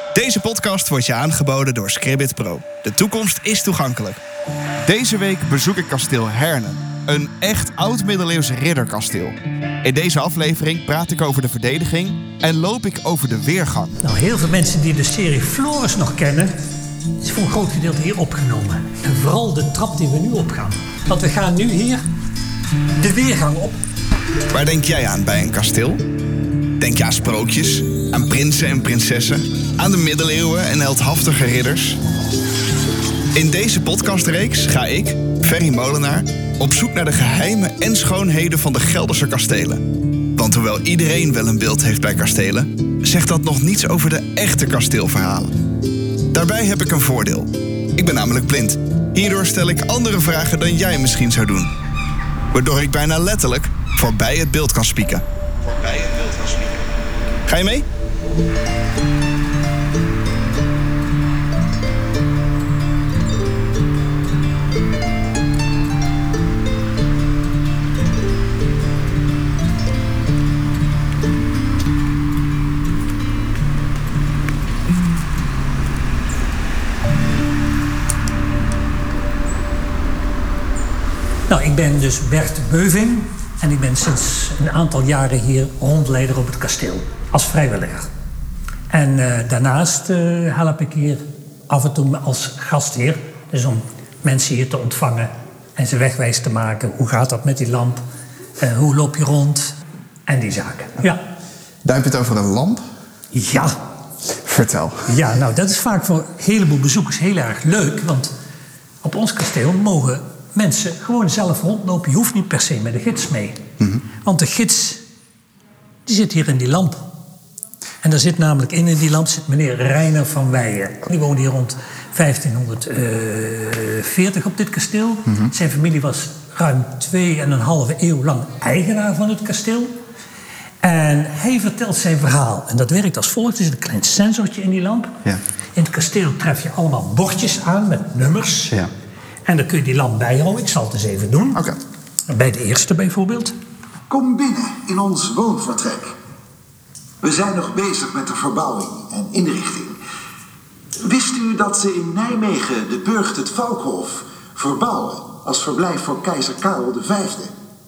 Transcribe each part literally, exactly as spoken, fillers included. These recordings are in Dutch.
Deze podcast wordt je aangeboden door Scribbit Pro. De toekomst is toegankelijk. Deze week bezoek ik kasteel Hernen. Een echt oud-middeleeuws ridderkasteel. In deze aflevering praat ik over de verdediging en loop ik over de weergang. Nou, heel veel mensen die de serie Floris nog kennen, is voor een groot gedeelte hier opgenomen. En vooral de trap die we nu opgaan. Want we gaan nu hier de weergang op. Waar denk jij aan bij een kasteel? Denk je aan sprookjes, aan prinsen en prinsessen, aan de middeleeuwen en heldhaftige ridders? In deze podcastreeks ga ik, Ferry Molenaar, op zoek naar de geheimen en schoonheden van de Gelderse kastelen. Want hoewel iedereen wel een beeld heeft bij kastelen, zegt dat nog niets over de echte kasteelverhalen. Daarbij heb ik een voordeel. Ik ben namelijk blind. Hierdoor stel ik andere vragen dan jij misschien zou doen. Waardoor ik bijna letterlijk voorbij het beeld kan spieken. Voorbij het beeld kan spieken. Ga je mee? Nou, ik ben dus Bert Beuving en ik ben sinds een aantal jaren hier rondleider op het kasteel, als vrijwilliger. En uh, daarnaast uh, help ik hier af en toe als gastheer, dus om mensen hier te ontvangen en ze wegwijs te maken. Hoe gaat dat met die lamp? Uh, hoe loop je rond? En die zaken. Ja. Daar heb je het over een lamp? Ja. Vertel. Ja, nou, dat is vaak voor een heleboel bezoekers heel erg leuk, want op ons kasteel mogen mensen gewoon zelf rondlopen. Je hoeft niet per se met de gids mee. Mm-hmm. Want de gids, die zit hier in die lamp. En daar zit namelijk in, in die lamp zit meneer Reiner van Weijen. Die woonde hier rond vijftienhonderdveertig op dit kasteel. Mm-hmm. Zijn familie was ruim twee en een halve eeuw lang eigenaar van het kasteel. En hij vertelt zijn verhaal. En dat werkt als volgt. Er zit een klein sensortje in die lamp. Ja. In het kasteel tref je allemaal bordjes aan met nummers. Ja. En dan kun je die lamp bijhouden. Ik zal het eens even doen. Okay. Bij de eerste bijvoorbeeld. Kom binnen in ons woonvertrek. We zijn nog bezig met de verbouwing en inrichting. Wist u dat ze in Nijmegen de Burcht het Valkhof verbouwen als verblijf voor keizer Karel de Vijfde?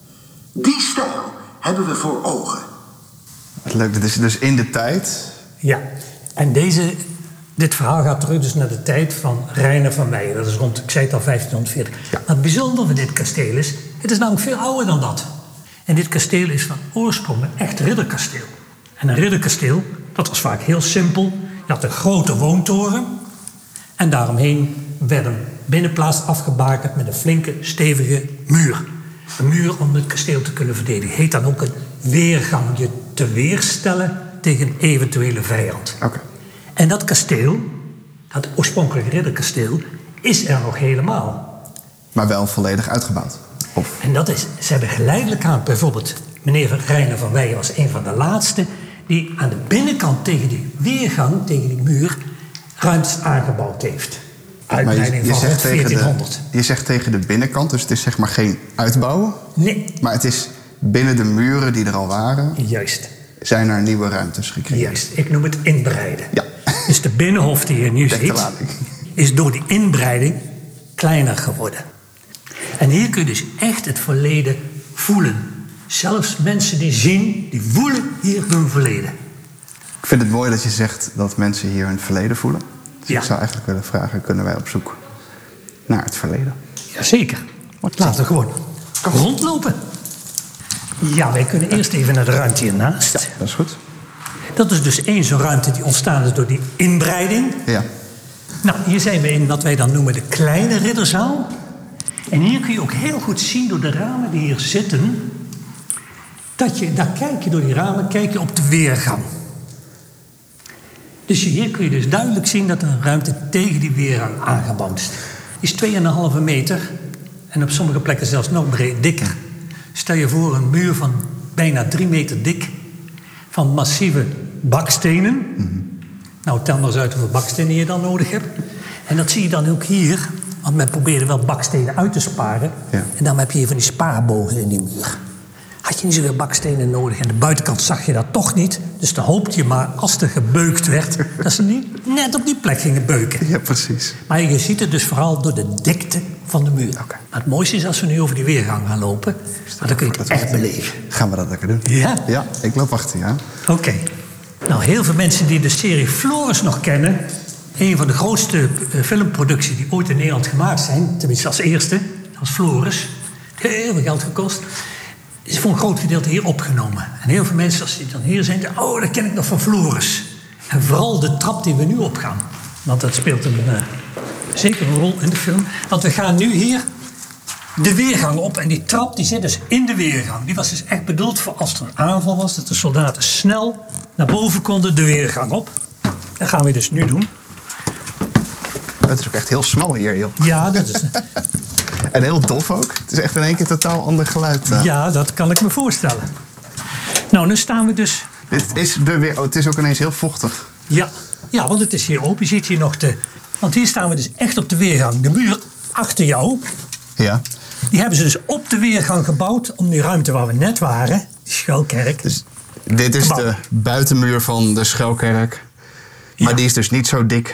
Die stijl hebben we voor ogen. Wat leuk, dat is dus in de tijd. Ja, en deze... Dit verhaal gaat terug dus naar de tijd van Reiner van Weijen. Dat is rond, ik zei het al, vijftienhonderdveertig. Ja. Maar het bijzondere van dit kasteel is, het is namelijk veel ouder dan dat. En dit kasteel is van oorsprong een echt ridderkasteel. En een ridderkasteel, dat was vaak heel simpel. Je had een grote woontoren. En daaromheen werd een binnenplaats afgebakend met een flinke, stevige muur. Een muur om het kasteel te kunnen verdedigen. Heet dan ook een weergang. Je te weerstellen tegen een eventuele vijand. Oké. Okay. En dat kasteel, dat oorspronkelijke ridderkasteel, is er nog helemaal. Maar wel volledig uitgebouwd? Of? En dat is, ze hebben geleidelijk aan, bijvoorbeeld meneer Reiner van Weijen was een van de laatste, die aan de binnenkant tegen die weergang, tegen die muur, ruimtes aangebouwd heeft. Uitbreiding van rond veertienhonderd. De, je zegt tegen de binnenkant, dus het is zeg maar geen uitbouwen? Nee. Maar het is binnen de muren die er al waren? Juist. Zijn er nieuwe ruimtes gecreëerd? Juist, ik noem het inbreiden. Ja. Dus de binnenhof die je nu ziet, is door die inbreiding kleiner geworden. En hier kun je dus echt het verleden voelen. Zelfs mensen die zien, die voelen hier hun verleden. Ik vind het mooi dat je zegt dat mensen hier hun verleden voelen. Dus ja. Ik zou eigenlijk willen vragen, kunnen wij op zoek naar het verleden? Jazeker. Laten we gewoon rondlopen. Ja, wij kunnen eerst even naar de ruimte hiernaast. Ja, dat is goed. Dat is dus één zo'n ruimte die ontstaan is door die inbreiding. Ja. Nou, hier zijn we in wat wij dan noemen de kleine ridderzaal. En hier kun je ook heel goed zien door de ramen die hier zitten, dat je, daar kijk je door die ramen, kijk je op de weergang. Dus hier kun je dus duidelijk zien dat er een ruimte tegen die weergang aangebouwd is. Die is twee komma vijf meter en op sommige plekken zelfs nog breed, dikker. Stel je voor een muur van bijna drie meter dik, van massieve bakstenen. Mm-hmm. Nou, tel maar eens uit hoeveel bakstenen je dan nodig hebt. En dat zie je dan ook hier, want men probeerde wel bakstenen uit te sparen. Ja. En dan heb je hier van die spaarbogen in die muur. had je niet zoveel bakstenen nodig. En de buitenkant zag je dat toch niet. Dus dan hoopte je maar, als er gebeukt werd, dat ze niet net op die plek gingen beuken. Ja, precies. Maar je ziet het dus vooral door de dikte van de muur. Okay. Maar het mooiste is als we nu over die weergang gaan lopen. Maar dan kun je het echt beleven. Gaan we dat lekker doen? Ja? Ja, ik loop achter je aan. Oké. Okay. Nou, heel veel mensen die de serie Floris nog kennen... een van de grootste uh, filmproducties die ooit in Nederland gemaakt zijn... tenminste als eerste, als Floris. Heel veel geld gekost. Is voor een groot gedeelte hier opgenomen. En heel veel mensen, als die dan hier zijn... oh, dat ken ik nog van Floris. En vooral de trap die we nu opgaan. Want dat speelt een uh, zekere rol in de film. Want we gaan nu hier de weergang op. En die trap die zit dus in de weergang. Die was dus echt bedoeld voor als er een aanval was... dat de soldaten snel naar boven konden de weergang op. Dat gaan we dus nu doen. Het is ook echt heel smal hier, joh. Ja, dat is... En heel dof ook. Het is echt in één keer totaal ander geluid. Uh. Ja, dat kan ik me voorstellen. Nou, nu staan we dus... Dit is de weer... oh, het is ook ineens heel vochtig. Ja. Ja, want het is hier open. Je ziet hier nog de... Want hier staan we dus echt op de weergang. De muur achter jou... Ja. Die hebben ze dus op de weergang gebouwd... om die ruimte waar we net waren, die schuilkerk... Dus dit is de buitenmuur van de schuilkerk. Maar ja. Die is dus niet zo dik...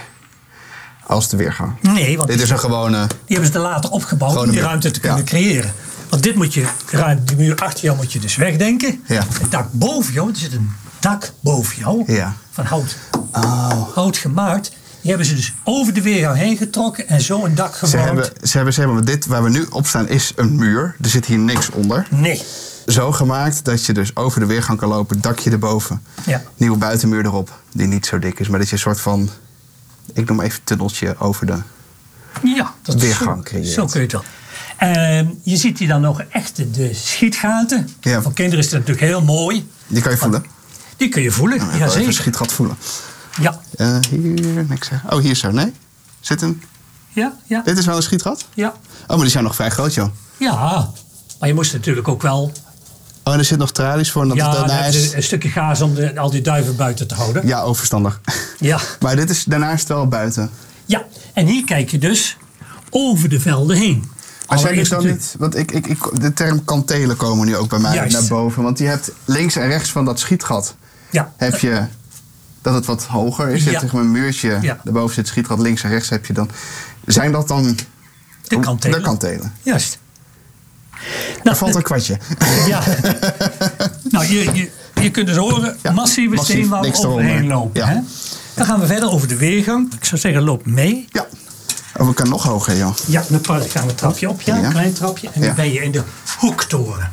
als de weergang. Nee, want dit is een gewone... Die hebben ze er later opgebouwd om die ruimte te kunnen ja. creëren. Want dit moet je, die muur achter jou moet je dus wegdenken. Ja. Het dak boven jou, er zit een dak boven jou. Ja. Van hout. Oh. Hout gemaakt. Die hebben ze dus over de weergang heen getrokken en zo een dak gebouwd. Ze hebben, ze hebben, ze hebben dit waar we nu op staan is een muur. Er zit hier niks onder. Nee. Zo gemaakt dat je dus over de weergang kan lopen, dakje erboven. Ja. Nieuwe buitenmuur erop, die niet zo dik is. Maar dat je een soort van... ik noem even een tunneltje over de ja, dat weergang zo, creëert. Zo kun je het wel. Uh, je ziet hier dan nog echt de schietgaten. Ja. Voor kinderen is dat natuurlijk heel mooi. Die kan je voelen? Die kun je voelen, nou, ja zeker. Even een schietgat voelen. Ja. Uh, hier, niks zeggen. Oh, hier zo, nee? Zit een... Ja, ja. Dit is wel een schietgat? Ja. Oh, maar die zijn nog vrij groot, joh. Ja, maar je moest natuurlijk ook wel... Oh, en er zit nog tralies voor. En dat ja, is daarnaast... een stukje gaas om de, al die duiven buiten te houden. Ja, overstandig. Ja. Maar dit is, daarnaast wel buiten. Ja, en hier kijk je dus over de velden heen. Maar zeg ik dan niet... Want ik, ik, ik, de term kantelen komen nu ook bij mij Juist. naar boven. Want je hebt links en rechts van dat schietgat... Ja. heb je dat het wat hoger is. Je ja. hebt een muurtje, ja. daarboven zit schietgat. Links en rechts heb je dan... Zijn dat dan... De kantelen. De kantelen. Juist. Nou, er valt een kwartje. Ja. Nou, je, je, je kunt dus horen, ja, massieve massief, steenwouw overheen lopen. Ja. Hè? Dan gaan we verder over de weergang. Ik zou zeggen, loop mee. Ja. Oh, we kunnen nog hoger, joh. Ja, dan gaan we een trapje op, ja, ja. een klein trapje. En dan ja. ben je in de hoektoren.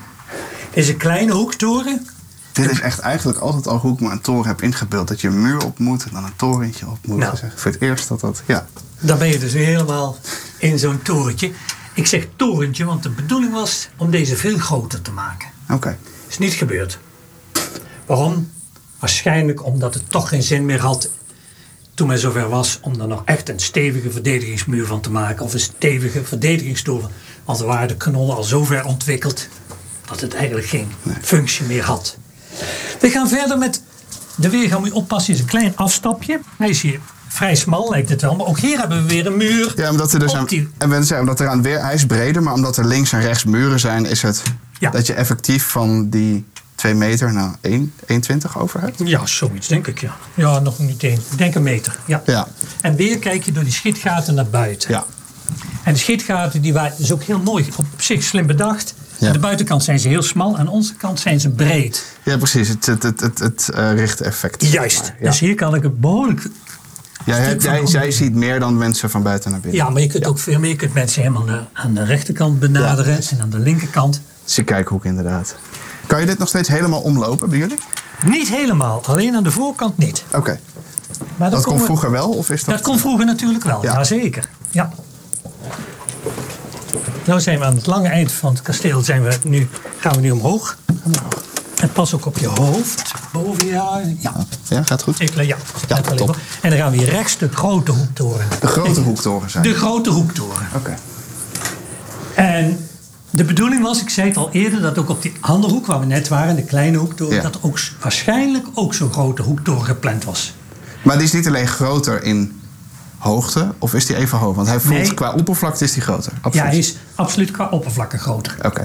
Dit is een kleine hoektoren. Dit is echt eigenlijk altijd al hoe ik me een toren heb ingebeeld. Dat je een muur op moet en dan een torentje op moet. Nou, zeg. Voor het eerst dat dat, ja. Dan ben je dus helemaal in zo'n torentje. Ik zeg torentje, want de bedoeling was om deze veel groter te maken. Oké. Okay. Is niet gebeurd. Waarom? Waarschijnlijk omdat het toch geen zin meer had... toen men zover was om er nog echt een stevige verdedigingsmuur van te maken... of een stevige verdedigingstoren. Want er waren de kanonnen al zo ver ontwikkeld... dat het eigenlijk geen nee. functie meer had. We gaan verder met de weergang. Moet je oppassen, is een klein afstapje. Hij is hier vrij smal, lijkt het wel. Maar ook hier hebben we weer een muur. Ja, omdat er dus aan, die... en we zeggen, omdat er aan weer, hij is breder... maar omdat er links en rechts muren zijn... is het ja. dat je effectief van die twee meter naar één, één twintig over hebt? Ja, zoiets denk ik, ja. Ja, nog niet één. Ik denk een meter, ja. ja. En weer kijk je door die schietgaten naar buiten. Ja. En de schietgaten, die waren dus ook heel mooi. Op zich slim bedacht. Ja. Aan de buitenkant zijn ze heel smal. Aan onze kant zijn ze breed. Ja, precies. Het, het, het, het, het uh, richteffect. Juist. Ja. Dus hier kan ik het behoorlijk... Ja, jij, jij, jij ziet meer dan mensen van buiten naar binnen. Ja, maar je kunt ja. ook veel meer. Je kunt mensen helemaal aan de rechterkant benaderen. Ja. En aan de linkerkant. Het is een kijkhoek inderdaad. Kan je dit nog steeds helemaal omlopen bij jullie? Niet helemaal. Alleen aan de voorkant niet. Oké. Okay. Dat, dat kon vroeger wel? Of is dat... dat kon vroeger natuurlijk wel. Ja. Jazeker. Ja. Nou zijn we aan het lange eind van het kasteel. Zijn we nu, gaan we nu omhoog. omhoog. En pas ook op je hoofd. Boven je ja. Ja, gaat goed. Ik, ja, ja top. En dan gaan we hier rechts de grote hoektoren. De grote hoektoren zijn. De grote hoektoren. Oké. Okay. En de bedoeling was, ik zei het al eerder, dat ook op die andere hoek waar we net waren, de kleine hoektoren, ja. dat ook waarschijnlijk ook zo'n grote hoektoren gepland was. Maar die is niet alleen groter in hoogte, of is die even hoog? Want hij voelt, nee. qua oppervlakte is die groter. Absoluut. Ja, hij is absoluut qua oppervlakte groter. Oké. Okay.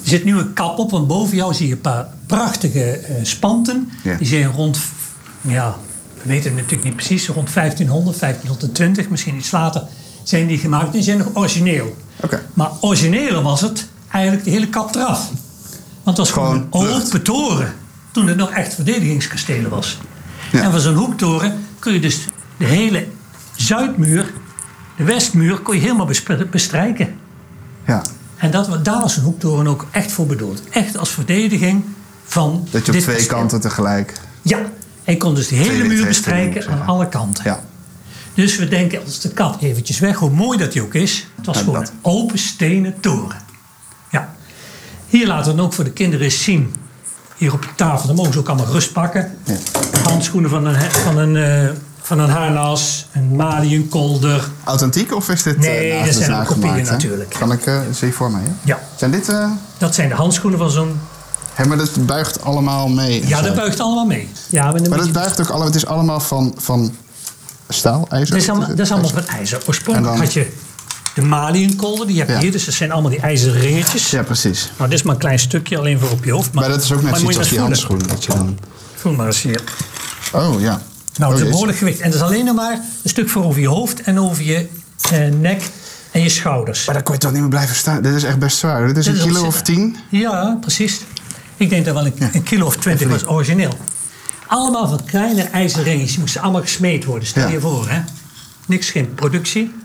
Er zit nu een kap op, want boven jou zie je een paar prachtige uh, spanten. Ja. Die zijn rond, ja, we weten het natuurlijk niet precies, rond vijftienhonderd, vijftienhonderdtwintig, misschien iets later, zijn die gemaakt. Die zijn nog origineel. Okay. Maar origineel was het eigenlijk de hele kap eraf. Want het was gewoon, gewoon een open toren. Toen het nog echt verdedigingskastelen was. Ja. En van zo'n hoektoren kun je dus de hele zuidmuur, de westmuur, kon je helemaal bestrijken. Ja. En dat, daar was een hoektoren ook echt voor bedoeld. Echt als verdediging van dat je op dit twee kasteel. kanten tegelijk... Ja, en je kon dus de hele muur bestrijken aan alle kanten. Ja. Dus we denken als de kat eventjes weg, hoe mooi dat die ook is. Het was ja, gewoon dat. Een open stenen toren. Ja. Hier laten we dan ook voor de kinderen eens zien. Hier op de tafel, dan mogen ze ook allemaal rust pakken. Ja. Handschoenen van een, van een, uh, van een harnas, een maliënkolder. Authentiek of is dit... Nee, uh, dat zijn kopieën hè? natuurlijk. Kan ik, uh, zie je voor mij, hè? Ja. Zijn dit... Uh... Dat zijn de handschoenen van zo'n... Hé, maar dat buigt allemaal mee. Ja, dat buigt allemaal mee. Ja, maar maar dat buigt ook allemaal... Het is allemaal van, van staal, ijzer? Dat is allemaal, dat is allemaal van ijzer. Oorspronkelijk dan... had je de maliënkolder, die heb je ja. hier. Dus dat zijn allemaal die ijzeren ringetjes. Ja, precies. Nou, dit is maar een klein stukje, alleen voor op je hoofd. Maar, maar dat is ook net zoiets als die handschoenen. Dat je dan... Voel maar eens hier. Oh, ja. Nou, het is oh, een behoorlijk gewicht. En dat is alleen nog maar een stuk voor over je hoofd en over je eh, nek en je schouders. Maar dan kon je toch niet meer blijven staan? Dit is echt best zwaar. Dit is Dit een is kilo of tien? Ja, precies. Ik denk dat wel een, ja. een kilo of twintig was origineel. Allemaal van kleine ijzeren ringetjes. Die moesten allemaal gesmeed worden. Stel je ja. voor, hè. Niks, geen productie.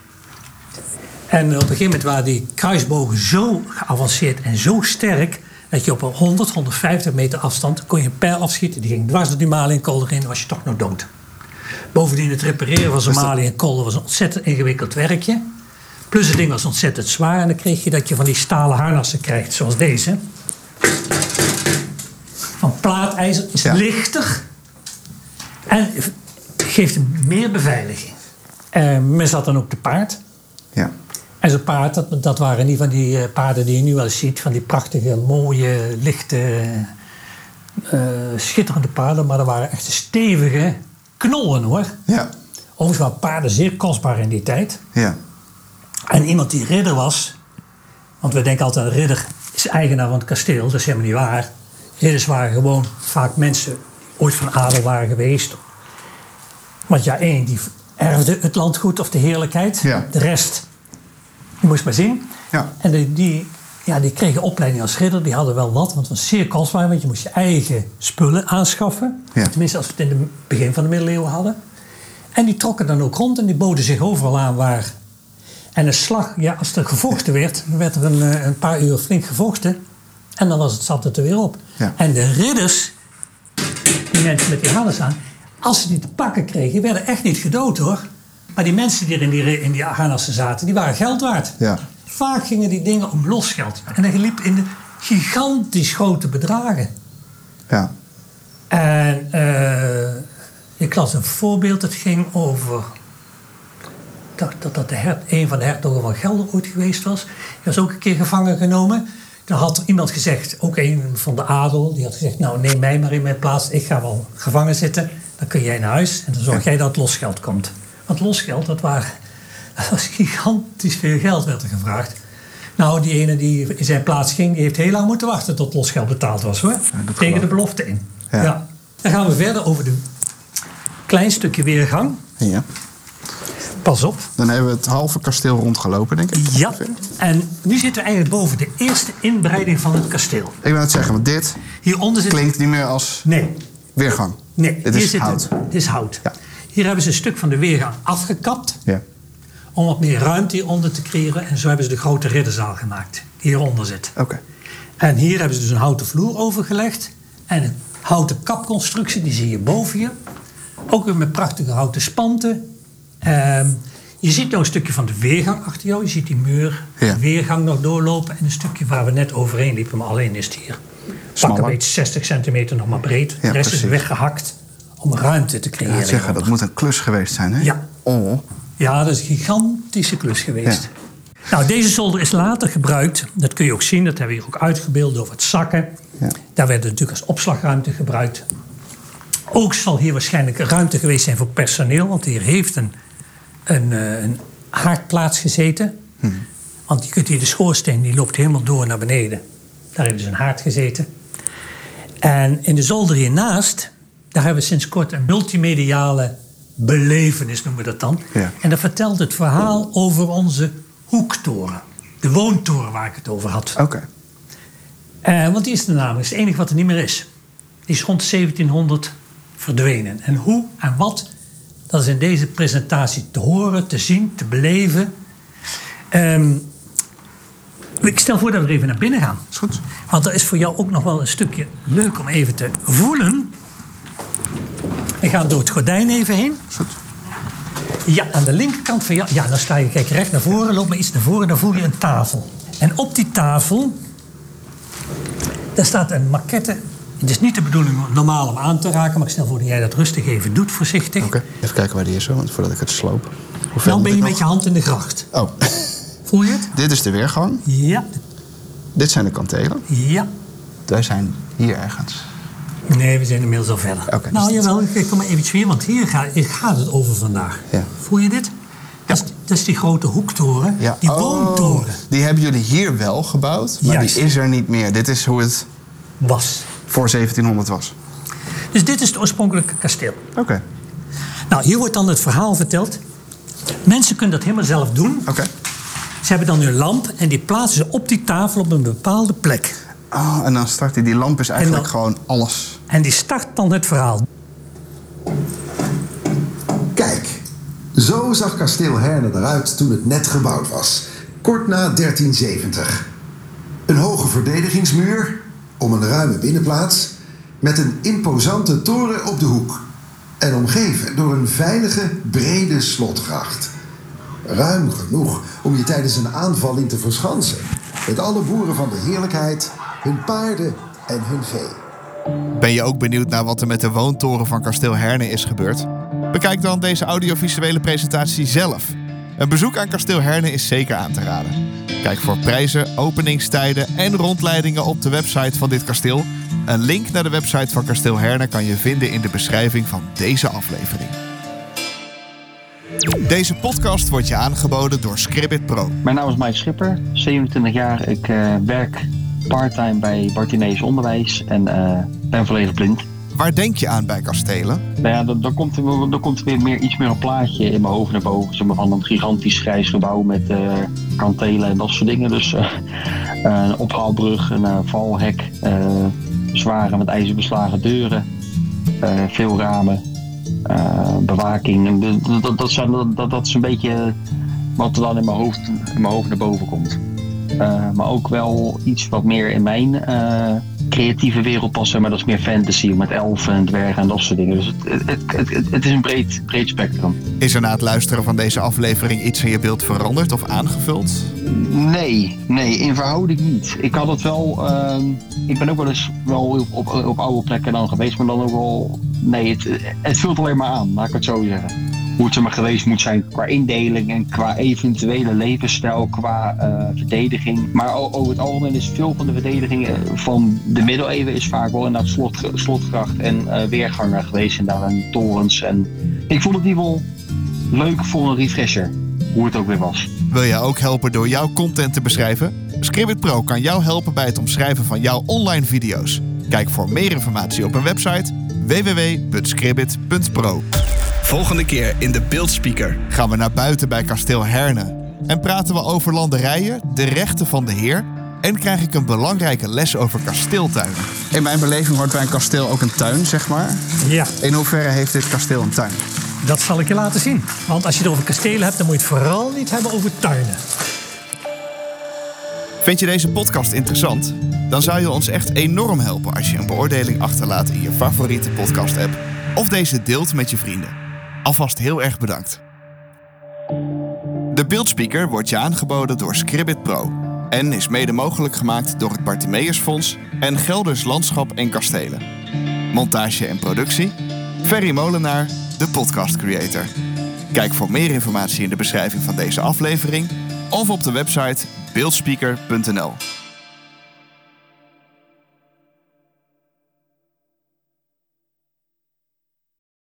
En op een gegeven moment waren die kruisbogen zo geavanceerd en zo sterk... dat je op een honderd, honderdvijftig meter afstand kon je een pijl afschieten. Die ging dwars door die maliënkolder in, was je toch nog dood. Bovendien het repareren van zo'n maliënkolder was een ontzettend ingewikkeld werkje. Plus het ding was ontzettend zwaar. En dan kreeg je dat je van die stalen harnassen krijgt, zoals deze. Van plaatijzer is ja. lichter. En geeft meer beveiliging. Uh, men zat dan ook te paard. Ja. En zo'n paard, dat, dat waren niet van die uh, paarden die je nu wel eens ziet. Van die prachtige, mooie, lichte, uh, schitterende paarden. Maar dat waren echt stevige knollen, hoor. Ja. Overigens waren paarden zeer kostbaar in die tijd. Ja. En iemand die ridder was... Want we denken altijd, een ridder is eigenaar van het kasteel. Dat is helemaal niet waar. Ridders waren gewoon vaak mensen die ooit van adel waren geweest. Want ja, één, die erfde het landgoed of de heerlijkheid. Ja. De rest... Je moest maar zien. Ja. En die, die, ja, die kregen opleiding als ridder. Die hadden wel wat, want het was zeer kostbaar. Want je moest je eigen spullen aanschaffen. Ja. Tenminste, als we het in het begin van de middeleeuwen hadden. En die trokken dan ook rond en die boden zich overal aan waar. En een slag, ja, als er gevochten werd, dan werd er een, een paar uur flink gevochten. En dan was het, zat het er weer op. Ja. En de ridders, die mensen met die harnas aan, als ze die te pakken kregen, werden echt niet gedood, hoor. Maar die mensen die er in die, in die harnassen zaten, die waren geld waard. Ja. Vaak gingen die dingen om losgeld. En dat liep in de gigantisch grote bedragen. Ja. En uh, ik las een voorbeeld, het ging over... Ik dacht dat dat de her, een van de hertogen van Gelder ooit geweest was. Die was ook een keer gevangen genomen. Dan had iemand gezegd, ook een van de adel, die had gezegd... nou, neem mij maar in mijn plaats, ik ga wel gevangen zitten. Dan kun jij naar huis en dan zorg jij dat het losgeld komt. Want losgeld, dat, waren, dat was gigantisch veel geld, werd er gevraagd. Nou, die ene die in zijn plaats ging, die heeft heel lang moeten wachten tot losgeld betaald was, hoor. Ja, tegen de belofte in. Ja. Ja. Dan gaan we verder over een klein stukje weergang. Ja. Pas op. Dan hebben we het halve kasteel rondgelopen, denk ik. Ja, en nu zitten we eigenlijk boven de eerste inbreiding van het kasteel. Ik wil het zeggen, want dit Hieronder zit... klinkt niet meer als nee. weergang. Nee, dit hier is zit hout. Het. Dit is hout. Ja. Hier hebben ze een stuk van de weergang afgekapt. Ja. Om wat meer ruimte hieronder te creëren. En zo hebben ze de grote ridderzaal gemaakt. Die hieronder zit. Oké. Okay. En hier hebben ze dus een houten vloer overgelegd. En een houten kapconstructie, die zie je boven je. Ook weer met prachtige houten spanten. Uh, je ziet nou een stukje van de weergang achter jou. Je ziet die muur, ja. de weergang nog doorlopen. En een stukje waar we net overheen liepen. Maar alleen is het hier. Pak een beetje zestig centimeter nog maar breed. Ja, de rest precies. is weggehakt om ruimte te creëren. Ja, zeggen, dat moet een klus geweest zijn, hè? Ja. Oh. Ja, dat is een gigantische klus geweest. Ja. Nou, deze zolder is later gebruikt. Dat kun je ook zien. Dat hebben we hier ook uitgebeeld over het zakken. Ja. Daar werd het natuurlijk als opslagruimte gebruikt. Ook zal hier waarschijnlijk ruimte geweest zijn voor personeel. Want hier heeft een, een, een haardplaats gezeten. Hmm. Want je kunt hier de schoorsteen, die loopt helemaal door naar beneden. Daar heeft dus een haard gezeten. En in de zolder hiernaast, daar hebben we sinds kort een multimediale belevenis, noemen we dat dan. Ja. En dat vertelt het verhaal over onze hoektoren. De woontoren waar ik het over had. Oké. Okay. Uh, want die is er namelijk het enige wat er niet meer is. Die is rond zeventienhonderd verdwenen. En hoe en wat, dat is in deze presentatie te horen, te zien, te beleven. Um, ik stel voor dat we er even naar binnen gaan. Is goed. Want dat is voor jou ook nog wel een stukje leuk om even te voelen. We gaan door het gordijn even heen. Is goed. Ja, aan de linkerkant van jou. Ja, dan sta je, kijk recht naar voren, loop maar iets naar voren, dan voel je een tafel. En op die tafel, daar staat een maquette. Het is niet de bedoeling normaal om aan te raken, maar ik stel voor dat jij dat rustig even doet, voorzichtig. Oké, okay. Even kijken waar die is, zo, want voordat ik het sloop. Dan ben je met je hand in de gracht. Oh. Voel je het? Dit is de weergang. Ja. Dit zijn de kantelen. Ja. Wij zijn hier ergens. Nee, we zijn inmiddels al verder. Okay, nou, dus jawel, ik kom maar even weer, want hier gaat, hier gaat het over vandaag. Ja. Voel je dit? Dat is, dat is die grote hoektoren, ja. die oh, woontoren. Die hebben jullie hier wel gebouwd, maar Juist. Die is er niet meer. Dit is hoe het was. Voor zeventienhonderd was. Dus dit is het oorspronkelijke kasteel. Oké. Okay. Nou, hier wordt dan het verhaal verteld. Mensen kunnen dat helemaal zelf doen. Oké. Okay. Ze hebben dan hun lamp en die plaatsen ze op die tafel op een bepaalde plek. Oh, en dan start die, die lamp is eigenlijk dan, gewoon alles. En die start dan het verhaal. Kijk, zo zag kasteel Herne eruit toen het net gebouwd was. Kort na dertien zeventig. Een hoge verdedigingsmuur om een ruime binnenplaats met een imposante toren op de hoek. En omgeven door een veilige, brede slotgracht. Ruim genoeg om je tijdens een aanval in te verschansen. Met alle boeren van de heerlijkheid, hun paarden en hun vee. Ben je ook benieuwd naar wat er met de woontoren van kasteel Herne is gebeurd? Bekijk dan deze audiovisuele presentatie zelf. Een bezoek aan kasteel Herne is zeker aan te raden. Kijk voor prijzen, openingstijden en rondleidingen op de website van dit kasteel. Een link naar de website van kasteel Herne kan je vinden in de beschrijving van deze aflevering. Deze podcast wordt je aangeboden door Scribbit Pro. Mijn naam is Mike Schipper, zevenentwintig jaar. Ik uh, werk parttime bij Bartimeus Onderwijs en uh, ben volledig blind. Waar denk je aan bij kastelen? Nou ja, dan, dan, komt er, dan komt er weer meer, iets meer een plaatje in mijn hoofd naar boven. Zeg maar, van een gigantisch grijs gebouw met uh, kantelen en dat soort dingen. Dus uh, een ophaalbrug, een uh, valhek, uh, zware met ijzer beslagen deuren, uh, veel ramen. Uh, bewaking. Dat, dat, dat, zijn, dat, dat is een beetje wat er dan in mijn hoofd, in mijn hoofd naar boven komt. Uh, maar ook wel iets wat meer in mijn uh, creatieve wereld past. Maar dat is meer fantasy met elfen en dwergen en dat soort dingen. Dus het, het, het, het, het is een breed, breed spectrum. Is er na het luisteren van deze aflevering iets in je beeld veranderd of aangevuld? Nee, nee, in verhouding niet. Ik had het wel... Uh, ik ben ook wel eens wel op, op, op oude plekken dan geweest, maar dan ook wel... Nee, het, het vult alleen maar aan, laat ik het zo zeggen. Hoe het er maar geweest moet zijn qua indeling en qua eventuele levensstijl, qua uh, verdediging. Maar over het algemeen is veel van de verdedigingen van de middeleeuwen is vaak wel inderdaad slot, slotgracht en uh, weergangen geweest. En daar en torens. En ik vond het in ieder geval leuk voor een refresher, hoe het ook weer was. Wil jij ook helpen door jouw content te beschrijven? Scribbit Pro kan jou helpen bij het omschrijven van jouw online video's. Kijk voor meer informatie op een website w w w punt scribbit punt pro. Volgende keer in de Beeldspeaker gaan we naar buiten bij kasteel Herne. En praten we over landerijen, de rechten van de heer... en krijg ik een belangrijke les over kasteeltuinen. In mijn beleving hoort bij een kasteel ook een tuin, zeg maar. Ja. In hoeverre heeft dit kasteel een tuin? Dat zal ik je laten zien. Want als je het over kastelen hebt, dan moet je het vooral niet hebben over tuinen. Vind je deze podcast interessant? Dan zou je ons echt enorm helpen als je een beoordeling achterlaat in je favoriete podcast-app. Of deze deelt met je vrienden. Alvast heel erg bedankt. De Beeldspeaker wordt je aangeboden door Scribbit Pro. En is mede mogelijk gemaakt door het Bartimeus Fonds en Gelders Landschap en Kastelen. Montage en productie, Ferry Molenaar, de podcast creator. Kijk voor meer informatie in de beschrijving van deze aflevering of op de website beeldspeaker punt n l.